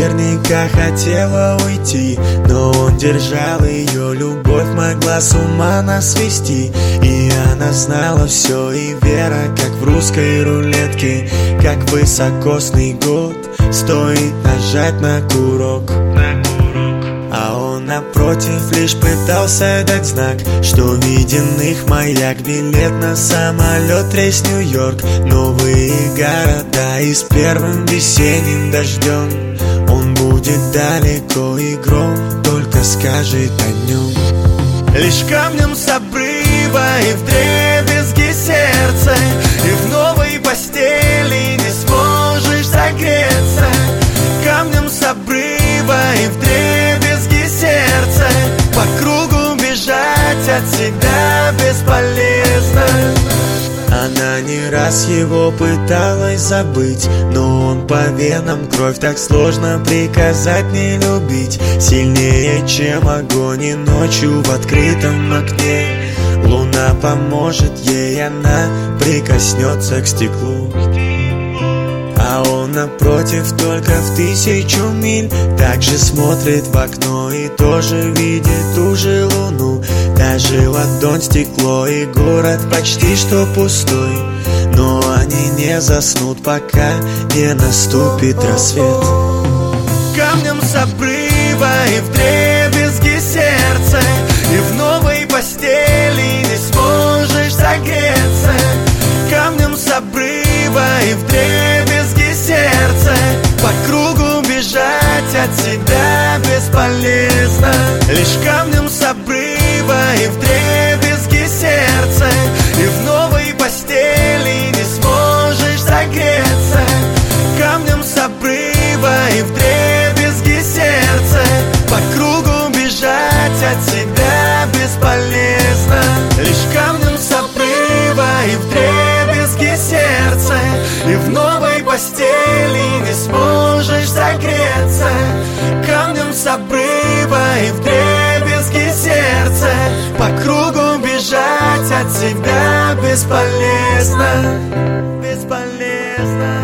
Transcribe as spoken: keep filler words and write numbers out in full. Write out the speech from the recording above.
наверняка хотела уйти, но он держал ее, любовь могла с ума нас свести. И она знала все, и вера, как в русской рулетке, как высокосный год, стоит нажать на курок. А он напротив лишь пытался дать знак, что виден их маяк, билет на самолет рейс Нью-Йорк. Новые города и с первым весенним дождем он будет далеко, и гром только скажет о нем. Лишь камнем с обрыва и вдребезги сердце, и в новой постели не сможешь согреться. Камнем с обрыва и вдребезги сердце, по кругу бежать от себя бесполезно. Она не раз его пыталась забыть, но он по венам кровь, так сложно приказать не любить. Сильнее, чем огонь, и ночью в открытом окне луна поможет ей, она прикоснется к стеклу. А он напротив только в тысячу миль также смотрит в окно и тоже видит ту же луну. Даже ладонь стекло, и город почти что пустой, но они не заснут, пока не наступит рассвет. Камнем с обрыва и вдребезги сердце, и в новой постели не сможешь согреться. Камнем с обрыва и вдребезги сердце, по кругу бежать от себя бесполезно. Лишь камнем с обрыва и вдребезги сердце, и в новой постели не сможешь согреться. Камнем с обрыва и вдребезги сердце, по кругу бежать от себя бесполезно. Лишь камнем с обрыва и вдребезги сердце, и в новой постели не сможешь согреться. Камнем с обрыва и вдребезги сердце, по кругу бежать от себя бесполезно. Бесполезно.